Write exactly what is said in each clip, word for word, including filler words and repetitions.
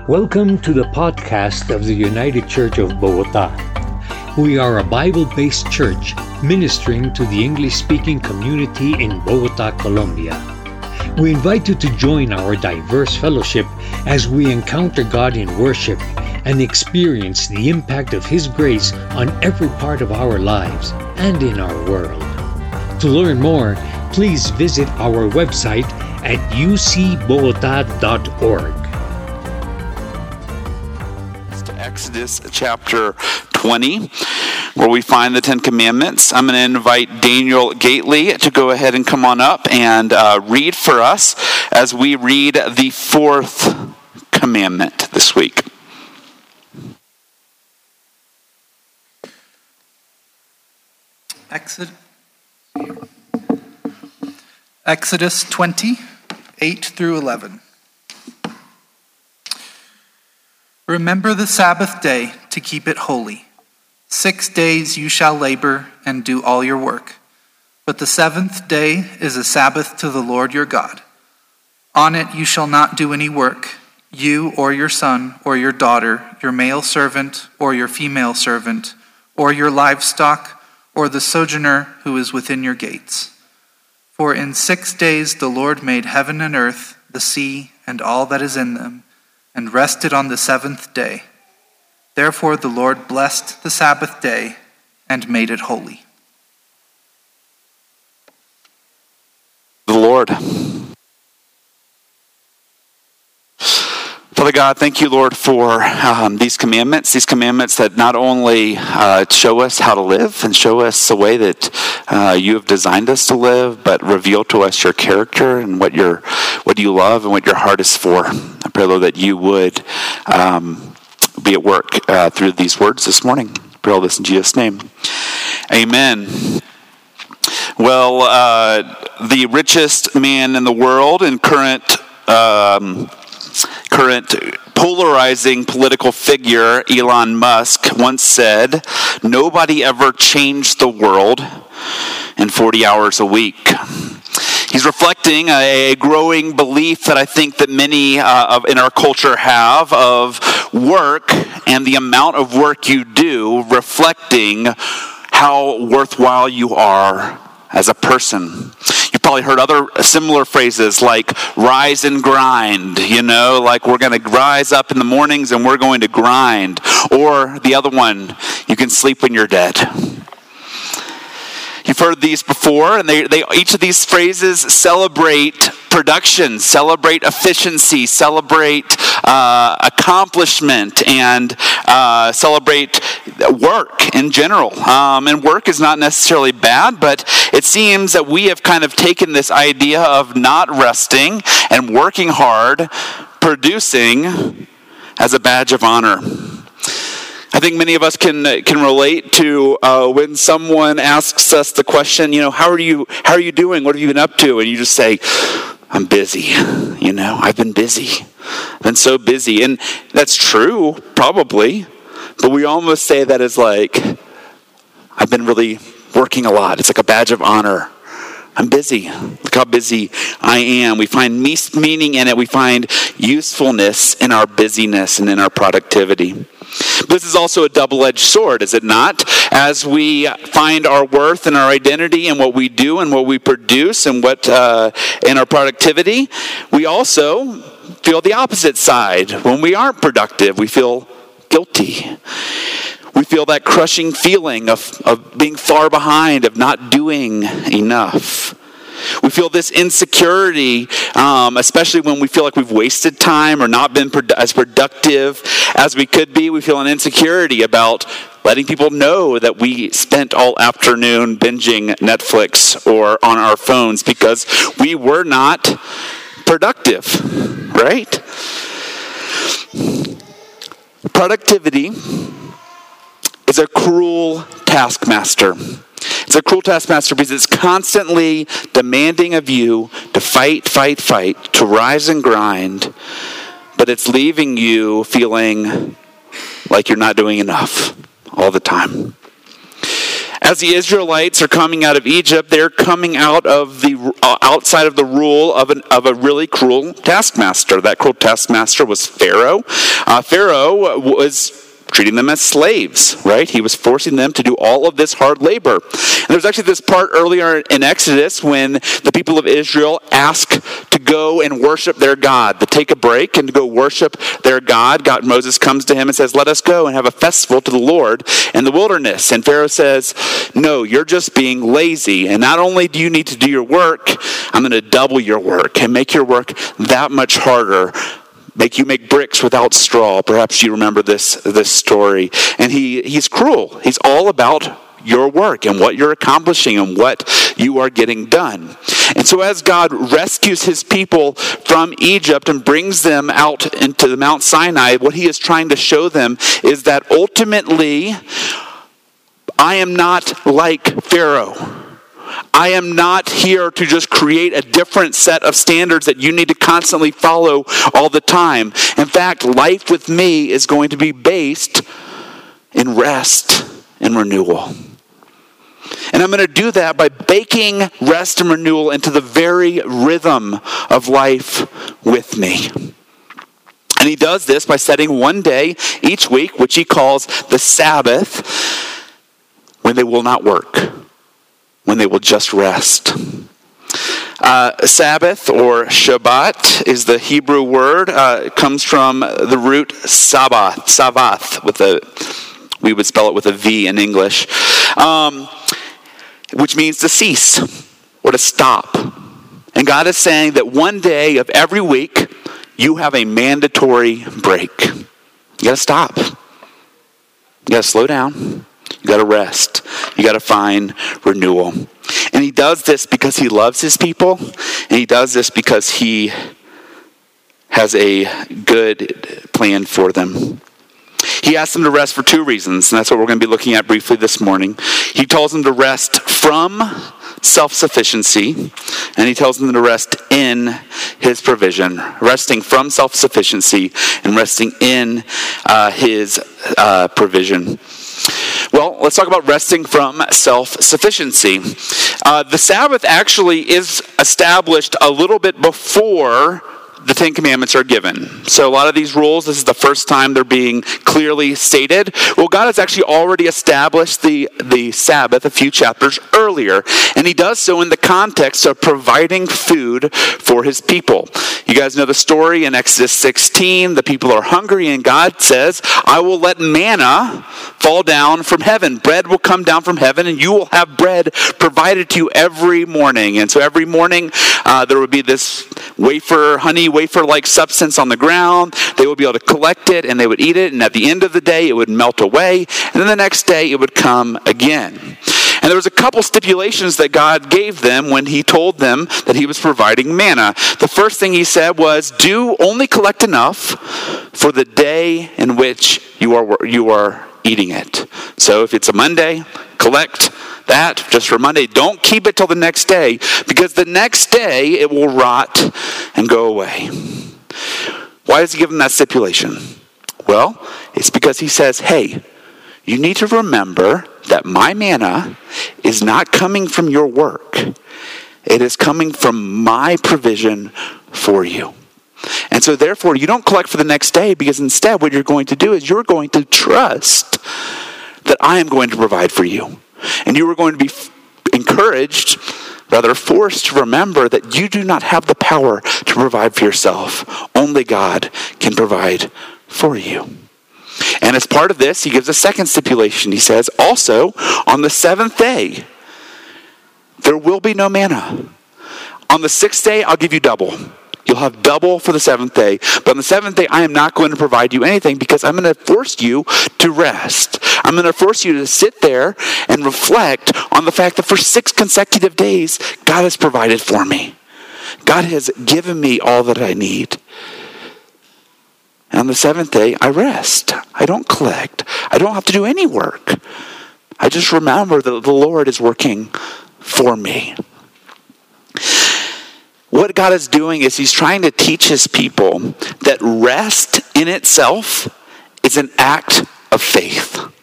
Welcome to the podcast of the United Church of Bogota. We are a Bible-based church ministering to the English-speaking community in Bogota, Colombia. We invite you to join our diverse fellowship as we encounter God in worship and experience the impact of His grace on every part of our lives and in our world. To learn more, please visit our website at u c bogota dot org. Exodus chapter twenty, where we find the Ten Commandments. I'm going to invite Daniel Gately to go ahead and come on up and uh, read for us as we read the fourth commandment this week. Exodus, Exodus twenty, eight through eleven. Remember the Sabbath day to keep it holy. Six days you shall labor and do all your work. But the seventh day is a Sabbath to the Lord your God. On it you shall not do any work, you or your son or your daughter, your male servant or your female servant, or your livestock, or the sojourner who is within your gates. For in six days the Lord made heaven and earth, the sea, and all that is in them, and rested on the seventh day. Therefore the Lord blessed the Sabbath day and made it holy. The Lord. Father God, thank you, Lord, for um, these commandments, these commandments that not only uh, show us how to live and show us the way that uh, you have designed us to live, but reveal to us your character and what your what you love and what your heart is for. I pray, Lord, that you would um, be at work uh, through these words this morning. I pray all this in Jesus' name. Amen. Well, uh, the richest man in the world and current um, current polarizing political figure, Elon Musk, once said, "Nobody ever changed the world in forty hours a week." He's reflecting a growing belief that I think that many uh, of, in our culture have of work and the amount of work you do reflecting how worthwhile you are as a person. You've probably heard other similar phrases like rise and grind, you know, like we're going to rise up in the mornings and we're going to grind. Or the other one, you can sleep when you're dead. You've heard these before, and they, they each of these phrases celebrate production, celebrate efficiency, celebrate uh, accomplishment, and uh, celebrate work in general. Um, and work is not necessarily bad, but it seems that we have kind of taken this idea of not resting and working hard, producing as a badge of honor. I think many of us can can relate to uh, when someone asks us the question, you know, how are you how are you doing? What have you been up to? And you just say, I'm busy. You know, I've been busy. I've been so busy. And that's true, probably. But we almost say that as like, I've been really working a lot. It's like a badge of honor. I'm busy. Look how busy I am. We find meaning in it. We find usefulness in our busyness and in our productivity. This is also a double-edged sword, is it not? As we find our worth and our identity in what we do and what we produce and what uh, in our productivity, we also feel the opposite side. When we aren't productive, we feel guilty. We feel that crushing feeling of, of being far behind, of not doing enough. We feel this insecurity, um, especially when we feel like we've wasted time or not been pro- as productive as we could be. We feel an insecurity about letting people know that we spent all afternoon binging Netflix or on our phones because we were not productive, right? Productivity is a cruel taskmaster. It's a cruel taskmaster because it's constantly demanding of you to fight, fight, fight, to rise and grind, but it's leaving you feeling like you're not doing enough all the time. As the Israelites are coming out of Egypt, they're coming out of the uh, outside of the rule of an of a really cruel taskmaster. That cruel taskmaster was Pharaoh. Uh, Pharaoh was treating them as slaves, right? He was forcing them to do all of this hard labor. And there's actually this part earlier in Exodus when the people of Israel ask to go and worship their God, to take a break and to go worship their God. God, Moses comes to him and says, let us go and have a festival to the Lord in the wilderness. And Pharaoh says, no, you're just being lazy. And not only do you need to do your work, I'm going to double your work and make your work that much harder. Make you make bricks without straw. Perhaps you remember this this story. And he he's cruel. He's all about your work and what you're accomplishing and what you are getting done. And so as God rescues his people from Egypt and brings them out into the Mount Sinai, what he is trying to show them is that ultimately, I am not like Pharaoh. I am not here to just create a different set of standards that you need to constantly follow all the time. In fact, life with me is going to be based in rest and renewal. And I'm going to do that by baking rest and renewal into the very rhythm of life with me. And he does this by setting one day each week, which he calls the Sabbath, when they will not work, when they will just rest. Uh, Sabbath or Shabbat is the Hebrew word. Uh, it comes from the root Sabbath, Sabbath, with a, we would spell it with a V in English, um, which means to cease or to stop. And God is saying that one day of every week, you have a mandatory break. You got to stop. You got to slow down. You got to rest. You got to find renewal. And he does this because he loves his people. And he does this because he has a good plan for them. He asks them to rest for two reasons. And that's what we're going to be looking at briefly this morning. He tells them to rest from self-sufficiency. And he tells them to rest in his provision. Resting from self-sufficiency and resting in uh, his uh, provision. Well, let's talk about resting from self-sufficiency. Uh, the Sabbath actually is established a little bit before the Ten Commandments are given. So a lot of these rules, this is the first time they're being clearly stated. Well, God has actually already established the, the Sabbath a few chapters earlier, and he does so in the context of providing food for his people. You guys know the story in Exodus sixteen. The people are hungry, and God says, I will let manna fall down from heaven. Bread will come down from heaven, and you will have bread provided to you every morning. And so every morning, uh, there would be this wafer, honey wafer-like substance on the ground. They would be able to collect it, and they would eat it, and at the end of the day, it would melt away, and then the next day, it would come again. And there was a couple stipulations that God gave them when he told them that he was providing manna. The first thing he said was, do only collect enough for the day in which you are you are eating it. So if it's a Monday, collect that just for Monday. Don't keep it till the next day, because the next day it will rot and go away. Why does he give them that stipulation? Well, it's because he says, hey, you need to remember that my manna is not coming from your work. It is coming from my provision for you. And so therefore, you don't collect for the next day, because instead what you're going to do is you're going to trust that I am going to provide for you. And you are going to be f- encouraged, rather forced to remember that you do not have the power to provide for yourself. Only God can provide for you. And as part of this, he gives a second stipulation. He says, also, on the seventh day, there will be no manna. On the sixth day, I'll give you double. You'll have double for the seventh day. But on the seventh day, I am not going to provide you anything, because I'm going to force you to rest. I'm going to force you to sit there and reflect on the fact that for six consecutive days, God has provided for me. God has given me all that I need. And on the seventh day, I rest. I don't collect. I don't have to do any work. I just remember that the Lord is working for me. What God is doing is he's trying to teach his people that rest in itself is an act of faith.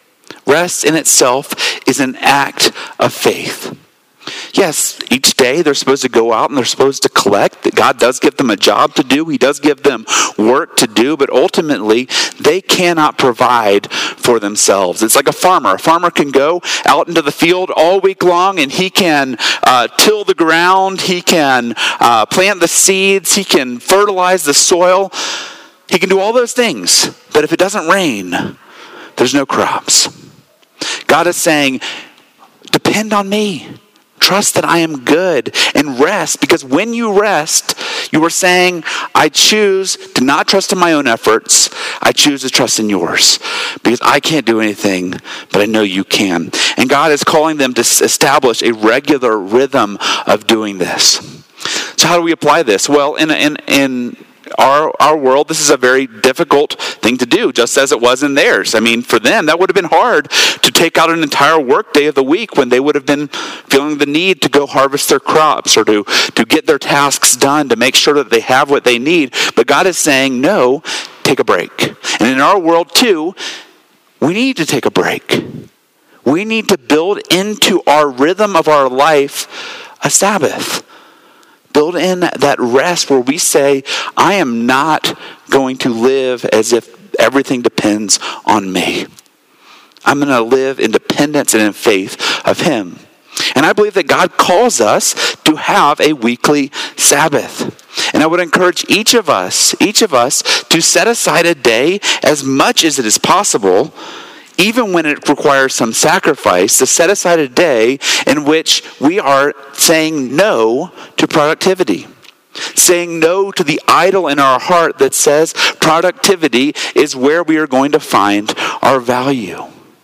Rest in itself is an act of faith. Yes, each day they're supposed to go out and they're supposed to collect. God does give them a job to do. He does give them work to do, but ultimately they cannot provide for themselves. It's like a farmer. A farmer can go out into the field all week long and he can uh, till the ground. He can uh, plant the seeds. He can fertilize the soil. He can do all those things. But if it doesn't rain, there's no crops. God is saying, depend on me. Trust that I am good and rest, because when you rest, you are saying, I choose to not trust in my own efforts. I choose to trust in yours, because I can't do anything, but I know you can. And God is calling them to establish a regular rhythm of doing this. So how do we apply this? Well, in in in Our our world, this is a very difficult thing to do, just as it was in theirs. I mean, for them, that would have been hard to take out an entire work day of the week when they would have been feeling the need to go harvest their crops or to, to get their tasks done, to make sure that they have what they need. But God is saying, no, take a break. And in our world, too, we need to take a break. We need to build into our rhythm of our life a Sabbath. Build in that rest where we say, I am not going to live as if everything depends on me. I'm going to live in dependence and in faith of him. And I believe that God calls us to have a weekly Sabbath. And I would encourage each of us, each of us to set aside a day as much as it is possible, even when it requires some sacrifice, to set aside a day in which we are saying no to productivity. Saying no to the idol in our heart that says productivity is where we are going to find our value.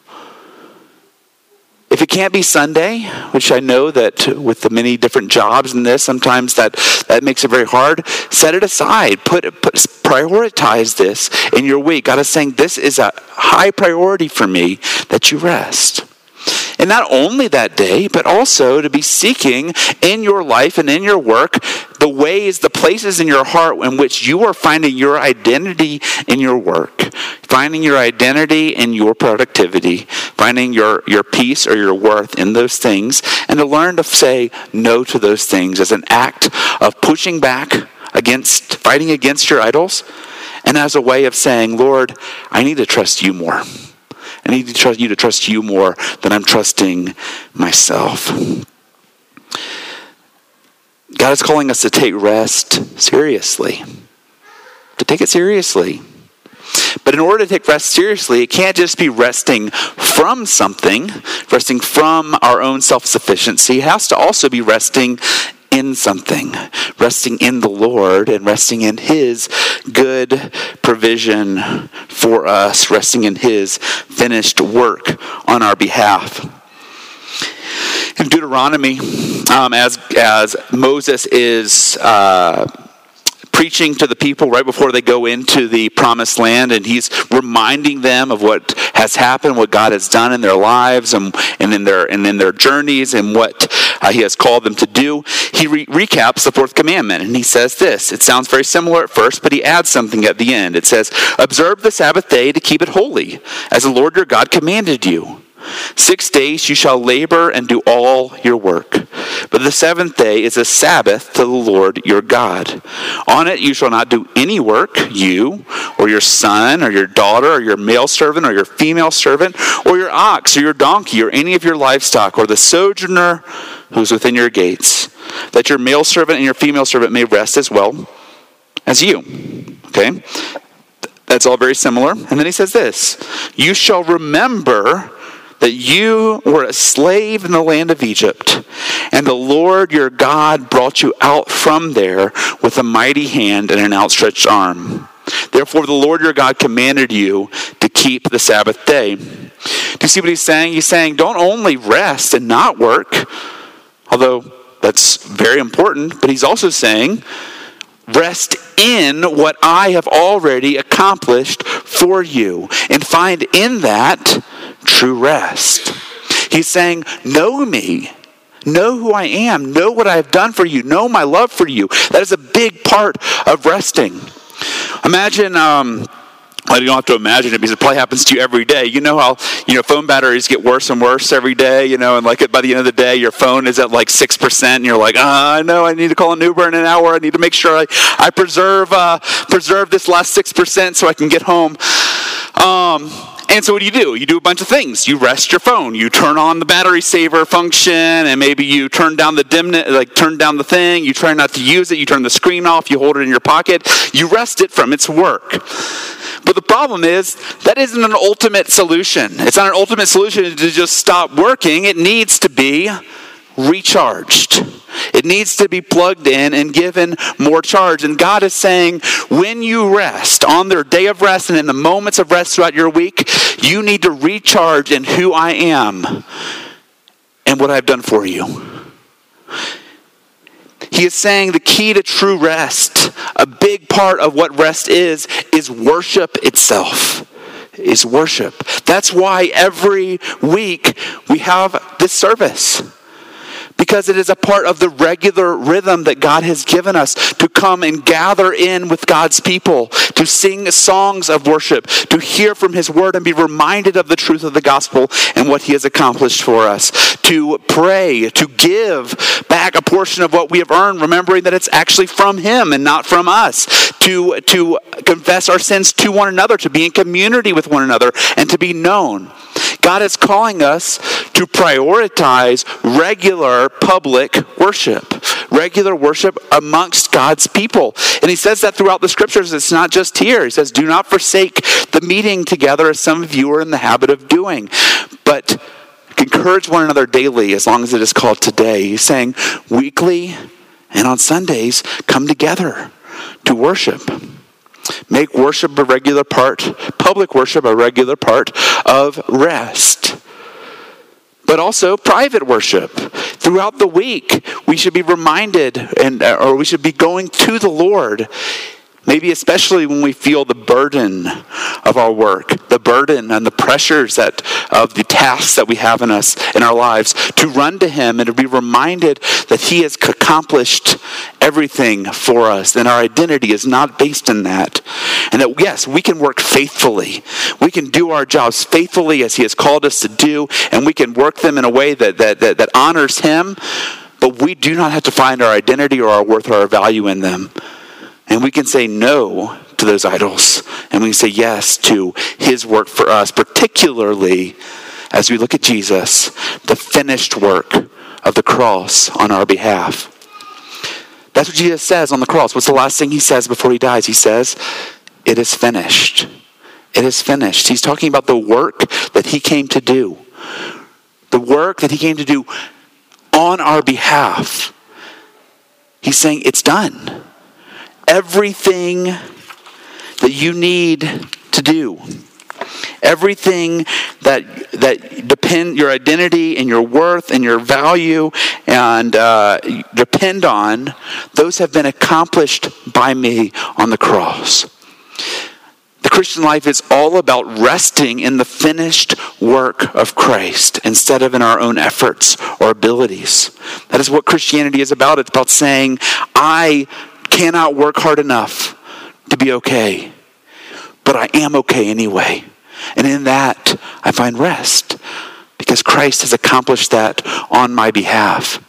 If it can't be Sunday, which I know that with the many different jobs in this, sometimes that, that makes it very hard, set it aside. Put, put prioritize this in your week. God is saying, this is a high priority for me that you rest. And not only that day, but also to be seeking in your life and in your work the ways, the places in your heart in which you are finding your identity in your work, finding your identity in your productivity, finding your, your peace or your worth in those things, and to learn to say no to those things as an act of pushing back against, fighting against your idols, and as a way of saying, Lord, I need to trust you more. I need to trust you to trust you more than I'm trusting myself. God is calling us to take rest seriously. To take it seriously. But in order to take rest seriously, it can't just be resting from something, resting from our own self-sufficiency. It has to also be resting in something, resting in the Lord and resting in his good provision for us, resting in his finished work on our behalf. In Deuteronomy, um, as, as Moses is uh, preaching to the people right before they go into the promised land, and he's reminding them of what has happened, what God has done in their lives and, and in their and in their journeys, and what uh, he has called them to do. He re- recaps the fourth commandment, and he says this. It sounds very similar at first, but he adds something at the end. It says, observe the Sabbath day to keep it holy, as the Lord your God commanded you. Six days you shall labor and do all your work. But the seventh day is a Sabbath to the Lord your God. On it you shall not do any work, you, or your son, or your daughter, or your male servant, or your female servant, or your ox, or your donkey, or any of your livestock, or the sojourner who's within your gates, that your male servant and your female servant may rest as well as you. Okay? That's all very similar. And then he says this, you shall remember that you were a slave in the land of Egypt, and the Lord your God brought you out from there with a mighty hand and an outstretched arm. Therefore the Lord your God commanded you to keep the Sabbath day. Do you see what he's saying? He's saying, don't only rest and not work, although that's very important, but he's also saying, rest in what I have already accomplished for you, and find in that true rest. He's saying, know me. Know who I am. Know what I have done for you. Know my love for you. That is a big part of resting. Imagine um, Well, you don't have to imagine it because it probably happens to you every day. You know how, you know, phone batteries get worse and worse every day, you know, and like by the end of the day, your phone is at like six percent and you're like, ah, I know I need to call an Uber in an hour. I need to make sure I, I preserve, uh, preserve this last six percent so I can get home. Um, And so what do you do? You do a bunch of things. You rest your phone. You turn on the battery saver function, and maybe you turn down the dimness, like turn down the thing. You try not to use it. You turn the screen off. You hold it in your pocket. You rest it from its work. But the problem is that isn't an ultimate solution. It's not an ultimate solution to just stop working. It needs to be recharged. It needs to be plugged in and given more charge. And God is saying, when you rest, on their day of rest and in the moments of rest throughout your week, you need to recharge in who I am and what I've done for you. He is saying the key to true rest, a big part of what rest is, is worship itself. Is worship. That's why every week we have this service. Because it is a part of the regular rhythm that God has given us to come and gather in with God's people, to sing songs of worship, to hear from His word and be reminded of the truth of the gospel and what He has accomplished for us, to pray, to give back a portion of what we have earned, remembering that it's actually from Him and not from us, to, to confess our sins to one another, to be in community with one another, and to be known. God is calling us to prioritize regular public worship, regular worship amongst God's people. And He says that throughout the scriptures. It's not just here. He says, do not forsake the meeting together as some of you are in the habit of doing, but encourage one another daily as long as it is called today. He's saying weekly and on Sundays, come together to worship. Make worship a regular part, public worship a regular part of rest. But also private worship. Throughout the week, we should be reminded, and or we should be going to the Lord. Maybe especially when we feel the burden of our work, the burden and the pressures that of the tasks that we have in us in our lives, to run to Him and to be reminded that He has accomplished everything for us, and our identity is not based in that. And that, yes, we can work faithfully. We can do our jobs faithfully as He has called us to do, and we can work them in a way that that that, that honors Him, but we do not have to find our identity or our worth or our value in them. And we can say no to those idols. And we can say yes to His work for us, particularly as we look at Jesus, the finished work of the cross on our behalf. That's what Jesus says on the cross. What's the last thing He says before He dies? He says, it is finished. It is finished. He's talking about the work that He came to do. The work that He came to do on our behalf. He's saying it's done. Everything that you need to do, everything that that depend your identity and your worth and your value and uh, depend on, those have been accomplished by me on the cross. The Christian life is all about resting in the finished work of Christ instead of in our own efforts or abilities. That is what Christianity is about. It's about saying, I cannot work hard enough to be okay, but I am okay anyway. And in that, I find rest because Christ has accomplished that on my behalf.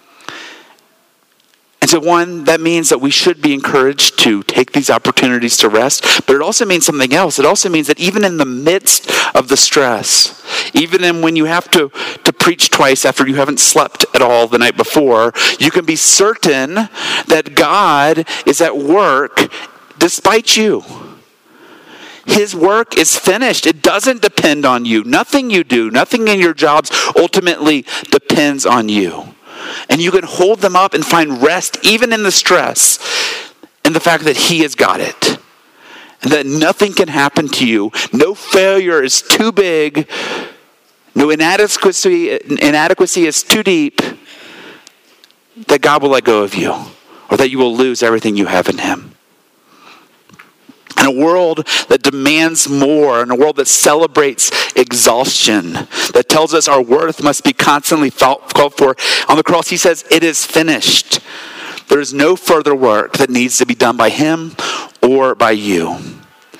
And so one, that means that we should be encouraged to take these opportunities to rest, but it also means something else. It also means that even in the midst of the stress, even in when you have to, to preach twice after you haven't slept at all the night before, you can be certain that God is at work despite you. His work is finished. It doesn't depend on you. Nothing you do, nothing in your jobs ultimately depends on you. And you can hold them up and find rest even in the stress in the fact that He has got it. And that nothing can happen to you. No failure is too big. No inadequacy, inadequacy is too deep that God will let go of you or that you will lose everything you have in Him. In a world that demands more, in a world that celebrates exhaustion, that tells us our worth must be constantly called for, on the cross He says, it is finished. There is no further work that needs to be done by Him or by you.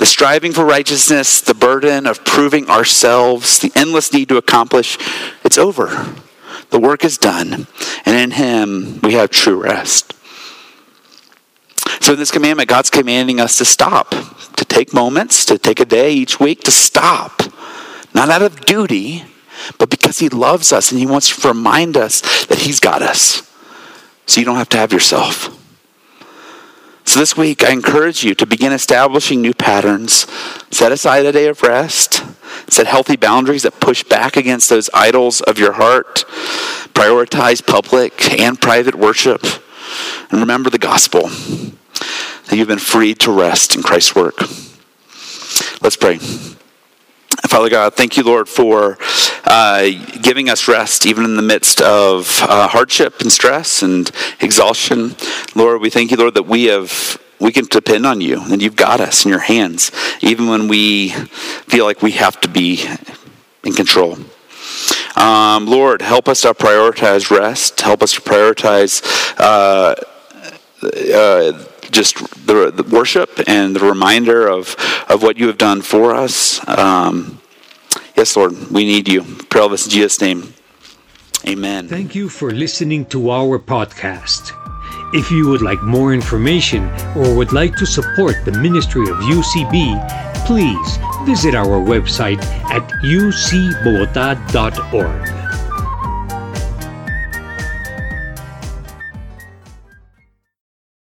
The striving for righteousness, the burden of proving ourselves, the endless need to accomplish, it's over. The work is done, and in him we have true rest. So in this commandment, God's commanding us to stop, to take moments, to take a day each week to stop. Not out of duty, but because he loves us and he wants to remind us that he's got us. So you don't have to have yourself. So this week, I encourage you to begin establishing new patterns. Set aside a day of rest. Set healthy boundaries that push back against those idols of your heart. Prioritize public and private worship. And remember the gospel, that you've been freed to rest in Christ's work. Let's pray. Father God, thank you, Lord, for uh, giving us rest even in the midst of uh, hardship and stress and exhaustion. Lord, we thank you, Lord, that we have we can depend on you and you've got us in your hands, even when we feel like we have to be in control. Um, Lord, help us to prioritize rest. Help us to prioritize uh, uh, just the, the worship and the reminder of, of what you have done for us. Um, yes, Lord, we need you. Pray all this in Jesus' name. Amen. Thank you for listening to our podcast. If you would like more information or would like to support the ministry of U C B, please visit our website at u c bogota dot org.